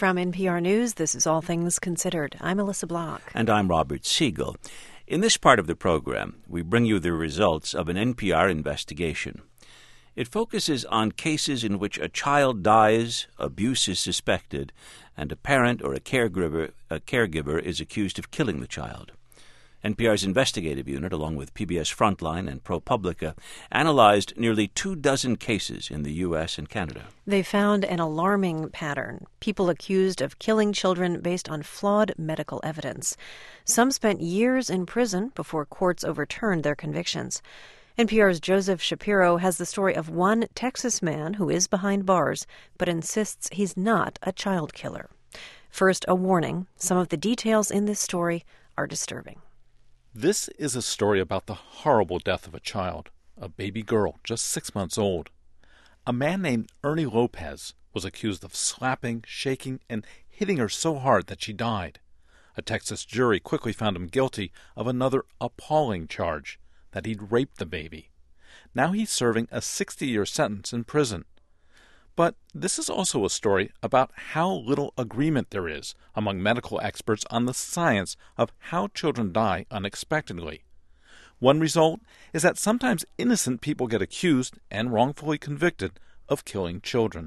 From NPR News, this is All Things Considered. I'm Melissa Block. And I'm Robert Siegel. In this part of the program, we bring you the results of an NPR investigation. It focuses on cases in which a child dies, abuse is suspected, and a parent or a caregiver is accused of killing the child. NPR's investigative unit, along with PBS Frontline and ProPublica, analyzed nearly 24 cases in the U.S. and Canada. They found an alarming pattern. People accused of killing children based on flawed medical evidence. Some spent years in prison before courts overturned their convictions. NPR's Joseph Shapiro has the story of one Texas man who is behind bars but insists he's not a child killer. First, a warning. Some of the details in this story are disturbing. This is a story about the horrible death of a child, a baby girl just 6 months old. A man named Ernie Lopez was accused of slapping, shaking, and hitting her so hard that she died. A Texas jury quickly found him guilty of another appalling charge, that he'd raped the baby. Now he's serving a 60-year sentence in prison. But this is also a story about how little agreement there is among medical experts on the science of how children die unexpectedly. One result is that sometimes innocent people get accused and wrongfully convicted of killing children.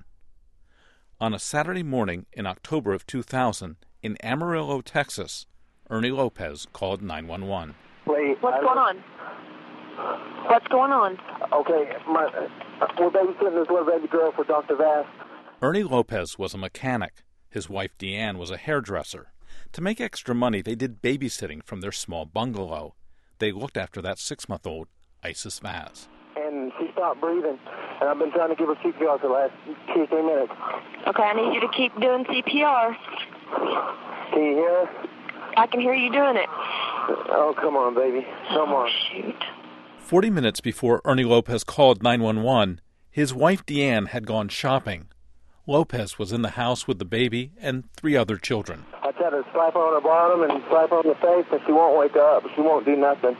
On a Saturday morning in October of 2000, in Amarillo, Texas, Ernie Lopez called 911. What's going on? What's going on? Okay, we're babysitting this little baby girl for Dr. Vass. Ernie Lopez was a mechanic. His wife, Deanne, was a hairdresser. To make extra money, they did babysitting from their small bungalow. They looked after that 6-month-old, Isis Vaz. And she stopped breathing, and I've been trying to give her CPR for the last 2 or 3 minutes. Okay, I need you to keep doing CPR. Can you hear us? I can hear you doing it. Oh, come on, baby. Come on. Shoot. 40 minutes before Ernie Lopez called 911, his wife Deanne had gone shopping. Lopez was in the house with the baby and 3 other children. I tried to slap her on the bottom and slap her on the face, but she won't wake up. She won't do nothing.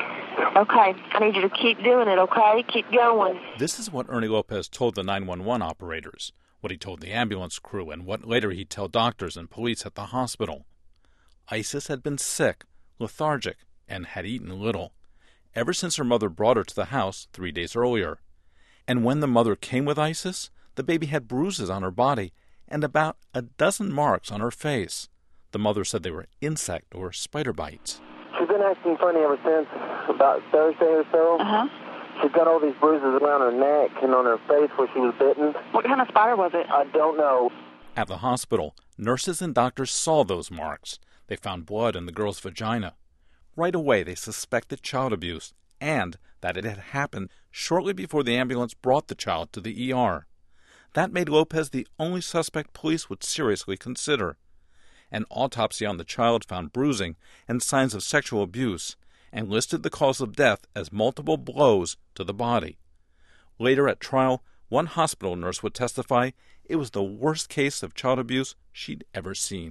Okay, I need you to keep doing it, okay? Keep going. This is what Ernie Lopez told the 911 operators, what he told the ambulance crew, and what later he'd tell doctors and police at the hospital. Isis had been sick, lethargic, and had eaten little, ever since her mother brought her to the house 3 days earlier. And when the mother came with Isis, the baby had bruises on her body and about a dozen marks on her face. The mother said they were insect or spider bites. She's been acting funny ever since about Thursday or so. Uh-huh. She's got all these bruises around her neck and on her face where she was bitten. What kind of spider was it? I don't know. At the hospital, nurses and doctors saw those marks. They found blood in the girl's vagina. Right away, they suspected child abuse and that it had happened shortly before the ambulance brought the child to the ER. That made Lopez the only suspect police would seriously consider. An autopsy on the child found bruising and signs of sexual abuse and listed the cause of death as multiple blows to the body. Later at trial, one hospital nurse would testify it was the worst case of child abuse she'd ever seen.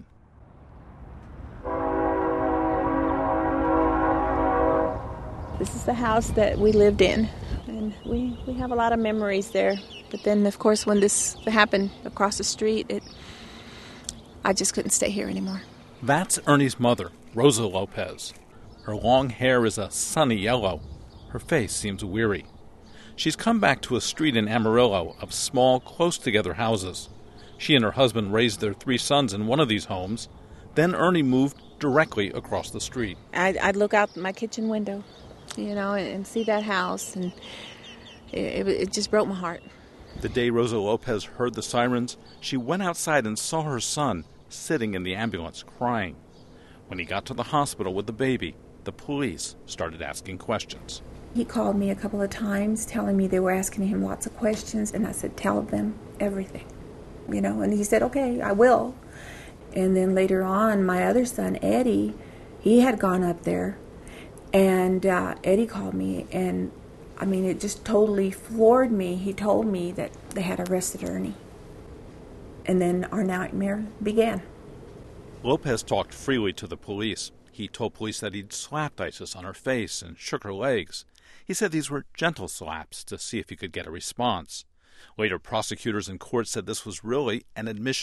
This is the house that we lived in, and we have a lot of memories there. But then, of course, when this happened across the street, I just couldn't stay here anymore. That's Ernie's mother, Rosa Lopez. Her long hair is a sunny yellow. Her face seems weary. She's come back to a street in Amarillo of small, close-together houses. She and her husband raised their 3 sons in one of these homes. Then Ernie moved directly across the street. I'd look out my kitchen window, and see that house, and it just broke my heart. The day Rosa Lopez heard the sirens, she went outside and saw her son sitting in the ambulance crying. When he got to the hospital with the baby, the police started asking questions. He called me a couple of times telling me they were asking him lots of questions, and I said, tell them everything, and he said, okay, I will. And then later on, my other son, Eddie, he had gone up there. And Eddie called me, and it just totally floored me. He told me that they had arrested Ernie. And then our nightmare began. Lopez talked freely to the police. He told police that he'd slapped Isis on her face and shook her legs. He said these were gentle slaps to see if he could get a response. Later, prosecutors in court said this was really an admission of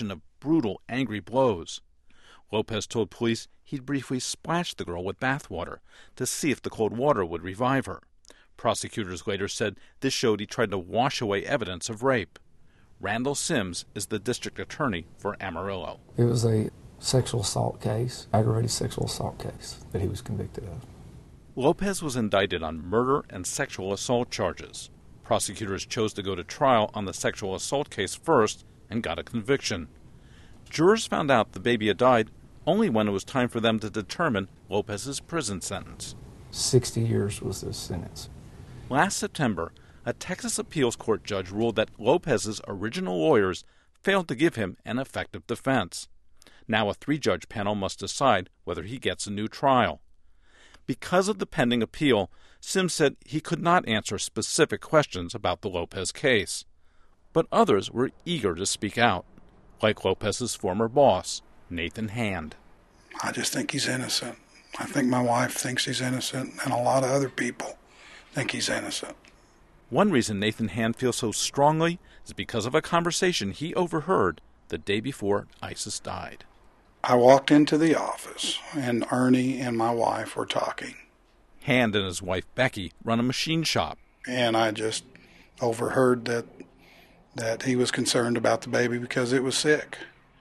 brutal, angry blows. Lopez told police he'd briefly splashed the girl with bathwater to see if the cold water would revive her. Prosecutors later said this showed he tried to wash away evidence of rape. Randall Sims is the district attorney for Amarillo. It was a sexual assault case, aggravated sexual assault case that he was convicted of. Lopez was indicted on murder and sexual assault charges. Prosecutors chose to go to trial on the sexual assault case first and got a conviction. Jurors found out the baby had died only when it was time for them to determine Lopez's prison sentence. 60 years was the sentence. Last September, a Texas appeals court judge ruled that Lopez's original lawyers failed to give him an effective defense. Now a 3-judge panel must decide whether he gets a new trial. Because of the pending appeal, Sims said he could not answer specific questions about the Lopez case. But others were eager to speak out, like Lopez's former boss, Nathan Hand. I just think he's innocent. I think my wife thinks he's innocent, and a lot of other people think he's innocent. One reason Nathan Hand feels so strongly is because of a conversation he overheard the day before Isis died. I walked into the office, and Ernie and my wife were talking. Hand and his wife Becky run a machine shop. And I just overheard that he was concerned about the baby because it was sick.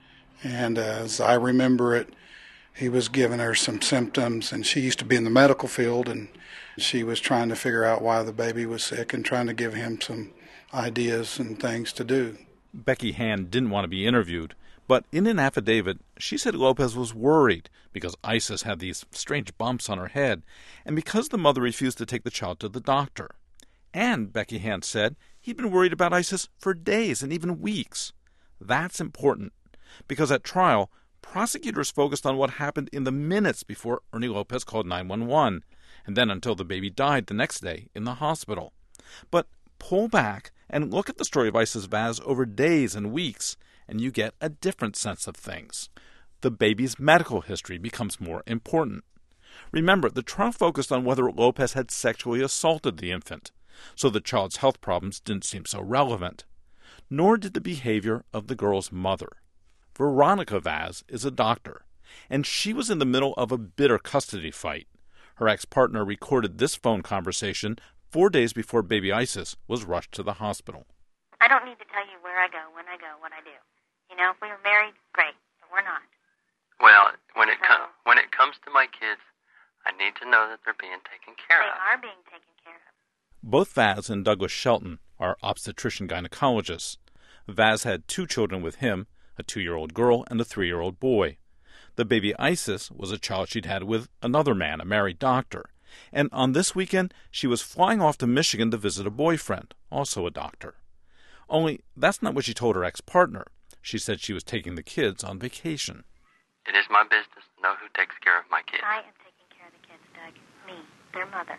And as I remember it, he was giving her some symptoms, and she used to be in the medical field, and she was trying to figure out why the baby was sick and trying to give him some ideas and things to do. Becky Hand didn't want to be interviewed, but in an affidavit, she said Lopez was worried because Isis had these strange bumps on her head, and because the mother refused to take the child to the doctor. And, Becky Hand said, he'd been worried about Isis for days and even weeks. That's important, because at trial, prosecutors focused on what happened in the minutes before Ernie Lopez called 911, and then until the baby died the next day in the hospital. But pull back and look at the story of Isis Vaz over days and weeks, and you get a different sense of things. The baby's medical history becomes more important. Remember, the trial focused on whether Lopez had sexually assaulted the infant, so the child's health problems didn't seem so relevant. Nor did the behavior of the girl's mother. Veronica Vaz is a doctor, and she was in the middle of a bitter custody fight. Her ex-partner recorded this phone conversation 4 days before baby Isis was rushed to the hospital. I don't need to tell you where I go, when I go, what I do. You know, if we were married, great, but we're not. Well, when it comes to my kids, I need to know that they're being taken care of. They are being taken care of. Both Vaz and Douglas Shelton are obstetrician gynecologists. Vaz had 2 children with him, a 2-year-old girl and a 3-year-old boy. The baby Isis was a child she'd had with another man, a married doctor. And on this weekend, she was flying off to Michigan to visit a boyfriend, also a doctor. Only that's not what she told her ex-partner. She said she was taking the kids on vacation. It is my business to know who takes care of my kids. I am taking care of the kids, Doug. Me, their mother.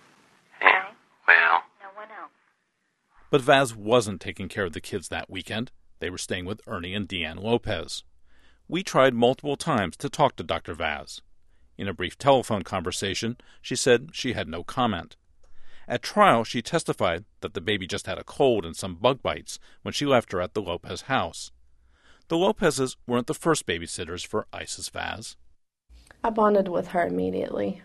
Yeah, okay? Well. No one else. But Vaz wasn't taking care of the kids that weekend. They were staying with Ernie and Deanne Lopez. We tried multiple times to talk to Dr. Vaz. In a brief telephone conversation, she said she had no comment. At trial, she testified that the baby just had a cold and some bug bites when she left her at the Lopez house. The Lopezes weren't the first babysitters for Isis Vaz. I bonded with her immediately.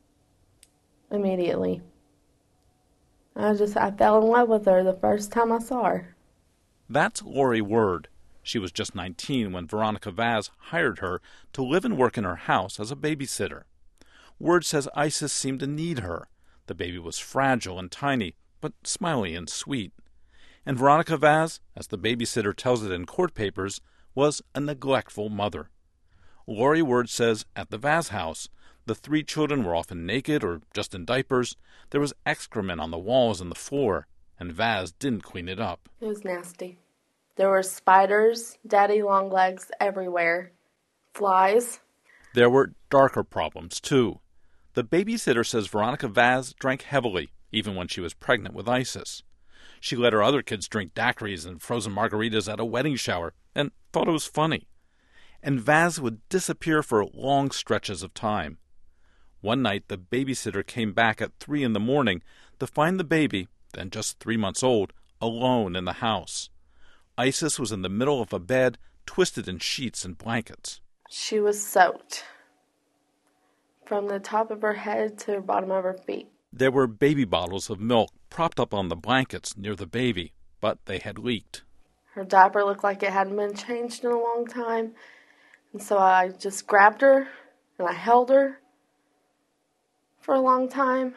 I fell in love with her the first time I saw her. That's Lori Word. She was just 19 when Veronica Vaz hired her to live and work in her house as a babysitter. Word says Isis seemed to need her. The baby was fragile and tiny, but smiley and sweet. And Veronica Vaz, as the babysitter tells it in court papers, was a neglectful mother. Lori Word says at the Vaz house, the 3 children were often naked or just in diapers. There was excrement on the walls and the floor, and Vaz didn't clean it up. It was nasty. There were spiders, daddy long legs everywhere, flies. There were darker problems, too. The babysitter says Veronica Vaz drank heavily, even when she was pregnant with Isis. She let her other kids drink daiquiris and frozen margaritas at a wedding shower and thought it was funny. And Vaz would disappear for long stretches of time. One night, the babysitter came back at 3 a.m. to find the baby, then just 3 months old, alone in the house. Isis was in the middle of a bed, twisted in sheets and blankets. She was soaked from the top of her head to the bottom of her feet. There were baby bottles of milk propped up on the blankets near the baby, but they had leaked. Her diaper looked like it hadn't been changed in a long time, and so I just grabbed her and I held her for a long time.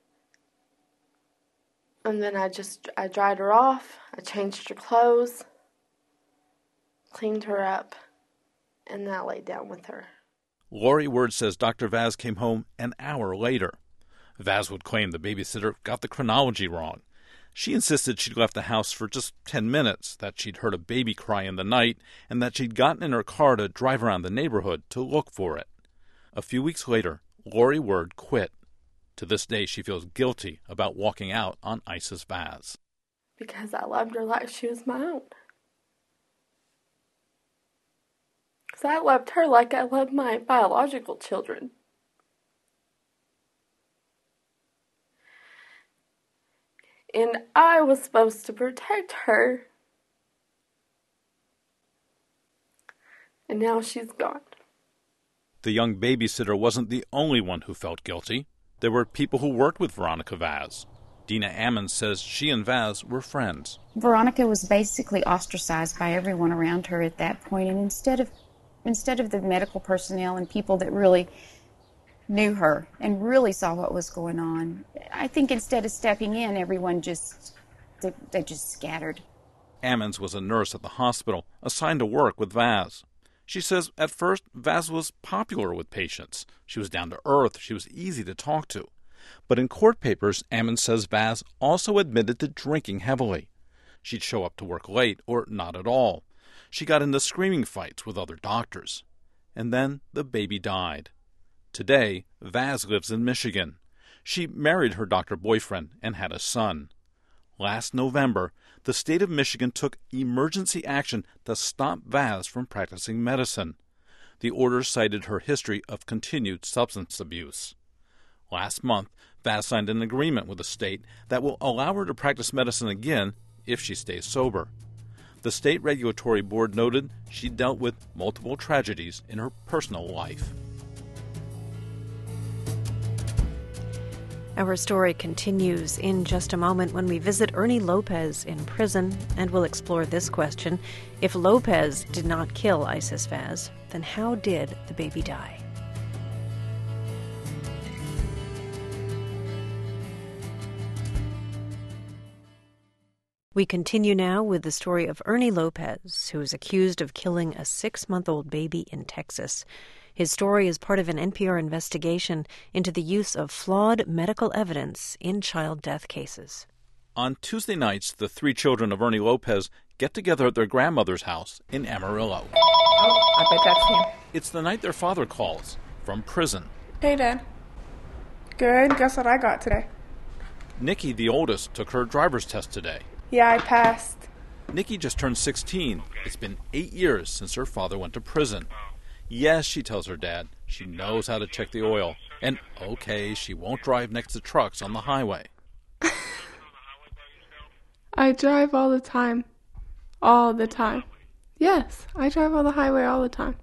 And then I dried her off, I changed her clothes, cleaned her up, and then I laid down with her. Lori Word says Dr. Vaz came home an hour later. Vaz would claim the babysitter got the chronology wrong. She insisted she'd left the house for just 10 minutes, that she'd heard a baby cry in the night, and that she'd gotten in her car to drive around the neighborhood to look for it. A few weeks later, Lori Word quit. To this day, she feels guilty about walking out on Isis Vaz. Because I loved her like she was my own. Because I loved her like I loved my biological children. And I was supposed to protect her. And now she's gone. The young babysitter wasn't the only one who felt guilty. There were people who worked with Veronica Vaz. Dina Ammons says she and Vaz were friends. Veronica was basically ostracized by everyone around her at that point, and instead of the medical personnel and people that really knew her and really saw what was going on, I think instead of stepping in, everyone they just scattered. Ammons was a nurse at the hospital, assigned to work with Vaz. She says at first Vaz was popular with patients. She was down to earth. She was easy to talk to. But in court papers, Ammons says Vaz also admitted to drinking heavily. She'd show up to work late or not at all. She got into screaming fights with other doctors. And then the baby died. Today, Vaz lives in Michigan. She married her doctor boyfriend and had a son. Last November, the state of Michigan took emergency action to stop Vaz from practicing medicine. The order cited her history of continued substance abuse. Last month, Vaz signed an agreement with the state that will allow her to practice medicine again if she stays sober. The state regulatory board noted she dealt with multiple tragedies in her personal life. Our story continues in just a moment when we visit Ernie Lopez in prison, and we'll explore this question. If Lopez did not kill Isis Vaz, then how did the baby die? We continue now with the story of Ernie Lopez, who is accused of killing a 6-month-old baby in Texas. His story is part of an NPR investigation into the use of flawed medical evidence in child death cases. On Tuesday nights, the 3 children of Ernie Lopez get together at their grandmother's house in Amarillo. Oh, I bet that's him. It's the night their father calls from prison. Hey, Dad. Good. Guess what I got today? Nikki, the oldest, took her driver's test today. Yeah, I passed. Nikki just turned 16. It's been 8 years since her father went to prison. Yes, she tells her dad, she knows how to check the oil. And, okay, she won't drive next to trucks on the highway. I drive all the time. All the time. Yes, I drive on the highway all the time.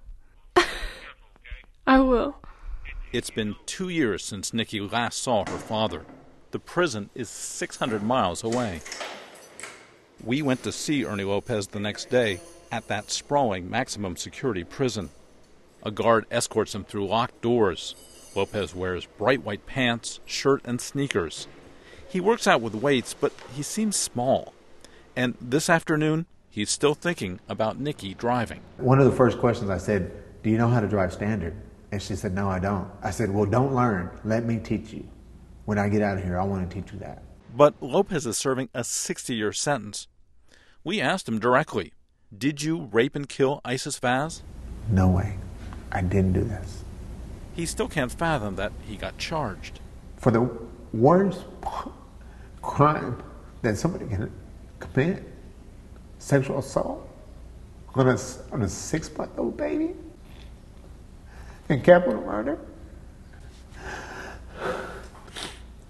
I will. It's been 2 years since Nikki last saw her father. The prison is 600 miles away. We went to see Ernie Lopez the next day at that sprawling maximum security prison. A guard escorts him through locked doors. Lopez wears bright white pants, shirt, and sneakers. He works out with weights, but he seems small. And this afternoon, he's still thinking about Nikki driving. One of the first questions I said, do you know how to drive standard? And she said, no, I don't. I said, well, don't learn. Let me teach you. When I get out of here, I want to teach you that. But Lopez is serving a 60-year sentence. We asked him directly, did you rape and kill Isis Vaz? No way. I didn't do this. He still can't fathom that he got charged. For the worst crime that somebody can commit, sexual assault on a 6-month-old baby, and capital murder,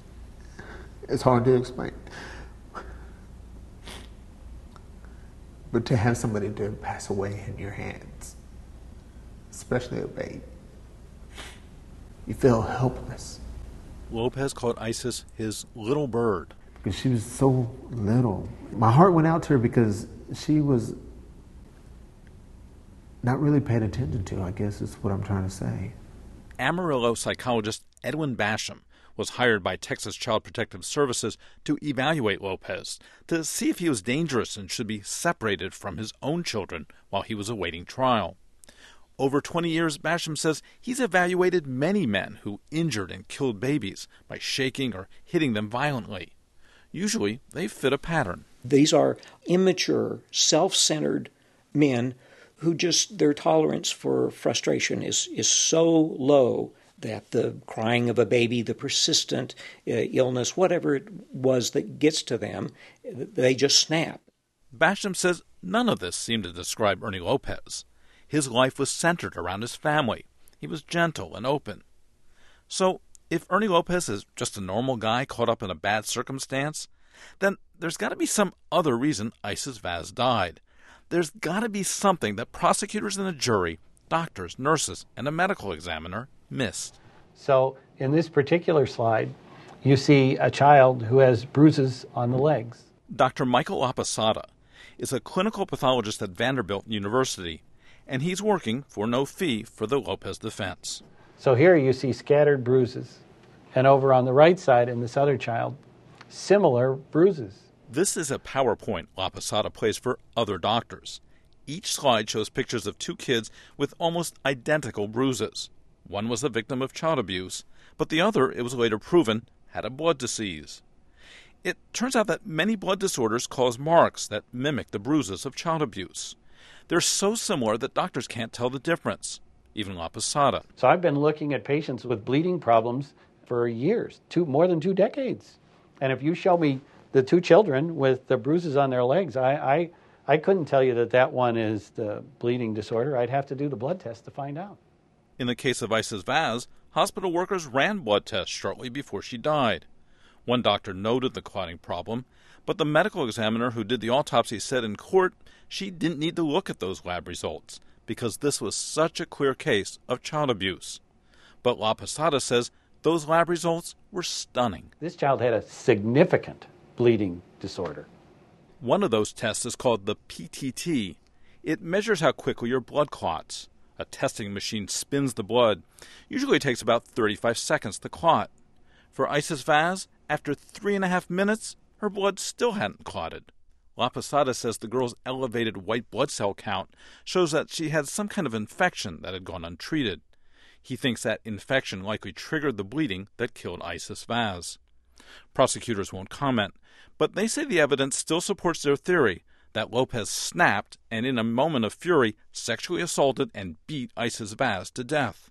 it's hard to explain. But to have somebody to pass away in your hands, especially a baby, you feel helpless. Lopez called Isis his little bird. Because she was so little. My heart went out to her because she was not really paid attention to, I guess is what I'm trying to say. Amarillo psychologist Edwin Basham was hired by Texas Child Protective Services to evaluate Lopez, to see if he was dangerous and should be separated from his own children while he was awaiting trial. Over 20 years, Basham says he's evaluated many men who injured and killed babies by shaking or hitting them violently. Usually, they fit a pattern. These are immature, self-centered men who just, their tolerance for frustration is so low that the crying of a baby, the persistent illness, whatever it was that gets to them, they just snap. Basham says none of this seemed to describe Ernie Lopez. His life was centered around his family. He was gentle and open. So, if Ernie Lopez is just a normal guy caught up in a bad circumstance, then there's got to be some other reason Isis Vaz died. There's got to be something that prosecutors and a jury, doctors, nurses, and a medical examiner missed. So in this particular slide, you see a child who has bruises on the legs. Dr. Michael LaPosada is a clinical pathologist at Vanderbilt University, and he's working for no fee for the Lopez defense. So here you see scattered bruises, and over on the right side in this other child, similar bruises. This is a PowerPoint LaPosada plays for other doctors. Each slide shows pictures of two kids with almost identical bruises. One was a victim of child abuse, but the other, it was later proven, had a blood disease. It turns out that many blood disorders cause marks that mimic the bruises of child abuse. They're so similar that doctors can't tell the difference, even LaPosada. So I've been looking at patients with bleeding problems for years, more than 2 decades. And if you show me the two children with the bruises on their legs, I couldn't tell you that one is the bleeding disorder. I'd have to do the blood test to find out. In the case of Isis Vaz, hospital workers ran blood tests shortly before she died. One doctor noted the clotting problem, but the medical examiner who did the autopsy said in court she didn't need to look at those lab results because this was such a clear case of child abuse. But LaPosada says those lab results were stunning. This child had a significant bleeding disorder. One of those tests is called the PTT. It measures how quickly your blood clots. A testing machine spins the blood. Usually it takes about 35 seconds to clot. For Isis Vaz, after 3.5 minutes, her blood still hadn't clotted. LaPosada says the girl's elevated white blood cell count shows that she had some kind of infection that had gone untreated. He thinks that infection likely triggered the bleeding that killed Isis Vaz. Prosecutors won't comment, but they say the evidence still supports their theory that Lopez snapped and in a moment of fury sexually assaulted and beat Isis Vaz to death.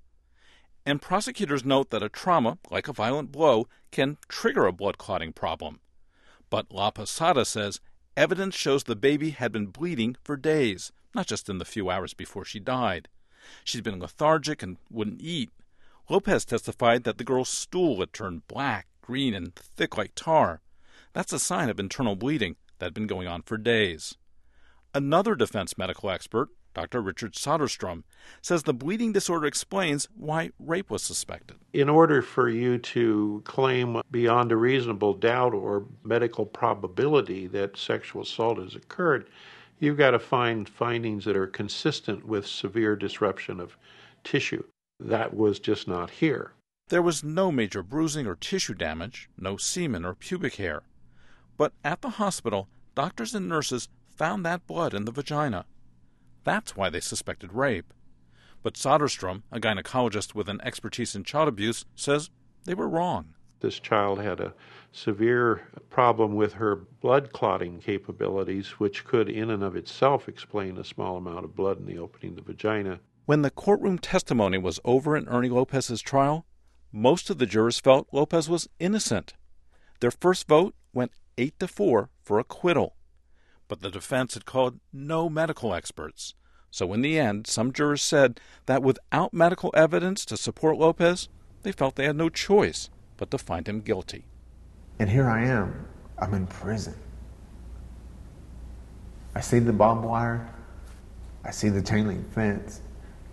And prosecutors note that a trauma, like a violent blow, can trigger a blood clotting problem. But LaPosada says evidence shows the baby had been bleeding for days, not just in the few hours before she died. She'd been lethargic and wouldn't eat. Lopez testified that the girl's stool had turned black, green, and thick like tar. That's a sign of internal bleeding that had been going on for days. Another defense medical expert, Dr. Richard Soderstrom, says the bleeding disorder explains why rape was suspected. In order for you to claim beyond a reasonable doubt or medical probability that sexual assault has occurred, you've got to find findings that are consistent with severe disruption of tissue. That was just not here. There was no major bruising or tissue damage, no semen or pubic hair. But at the hospital, doctors and nurses found that blood in the vagina. That's why they suspected rape. But Soderstrom, a gynecologist with an expertise in child abuse, says they were wrong. This child had a severe problem with her blood clotting capabilities, which could in and of itself explain a small amount of blood in the opening of the vagina. When the courtroom testimony was over in Ernie Lopez's trial, most of the jurors felt Lopez was innocent. Their first vote went 8-4 for acquittal. But the defense had called no medical experts. So in the end, some jurors said that without medical evidence to support Lopez, they felt they had no choice but to find him guilty. And here I am. I'm in prison. I see the barbed wire. I see the chain link fence.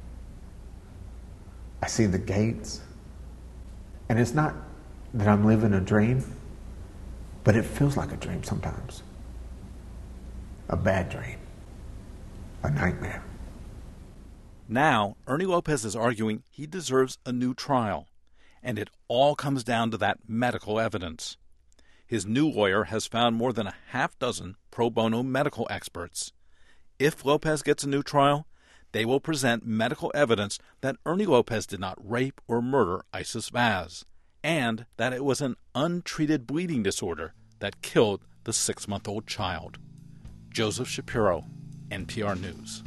I see the gates. And it's not that I'm living a dream, but it feels like a dream sometimes. A bad dream. A nightmare. Now, Ernie Lopez is arguing he deserves a new trial, and it all comes down to that medical evidence. His new lawyer has found more than a half dozen pro bono medical experts. If Lopez gets a new trial, they will present medical evidence that Ernie Lopez did not rape or murder Isis Vaz, and that it was an untreated bleeding disorder that killed the 6-month-old child. Joseph Shapiro, NPR News.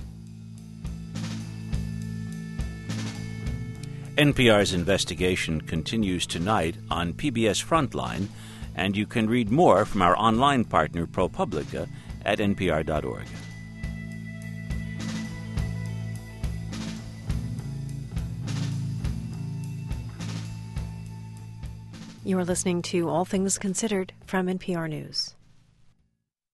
NPR's investigation continues tonight on PBS Frontline, and you can read more from our online partner ProPublica at npr.org. You are listening to All Things Considered from NPR News.